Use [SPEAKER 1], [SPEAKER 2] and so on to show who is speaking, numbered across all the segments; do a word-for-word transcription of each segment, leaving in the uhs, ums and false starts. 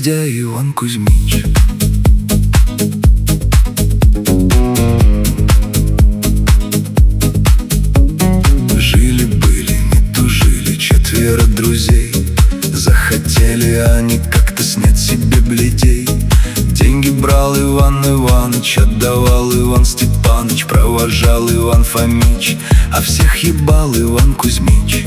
[SPEAKER 1] гвоздя Иван Кузьмич. Жили-были, не тужили четверо друзей. Захотели они как-то снять себе бледей. Деньги брал Иван Иваныч, отдавал Иван Степаныч, провожал Иван Фомич, а всех ебал Иван Кузьмич.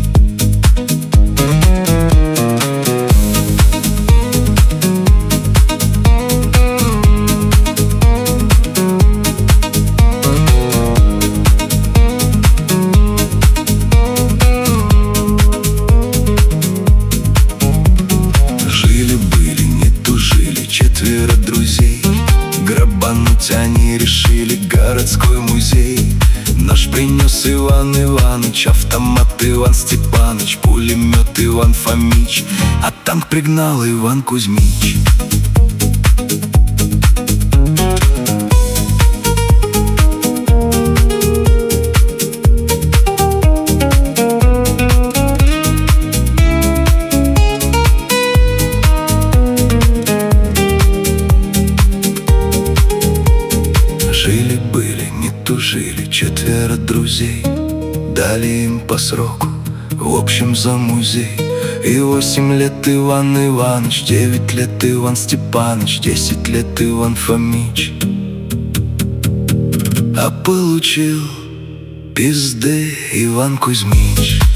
[SPEAKER 1] Четверо друзей, грабануть они решили городской музей. Нож принес Иван Иваныч, автомат Иван Степаныч, пулемет Иван Фомич, а танк пригнал Иван Кузьмич. Жили-были, не тужили четверо друзей. Дали им по сроку, в общем за музей. И восемь лет Иван Иваныч, девять лет Иван Степаныч, десять лет Иван Фомич. А получил пизды Иван Кузьмич.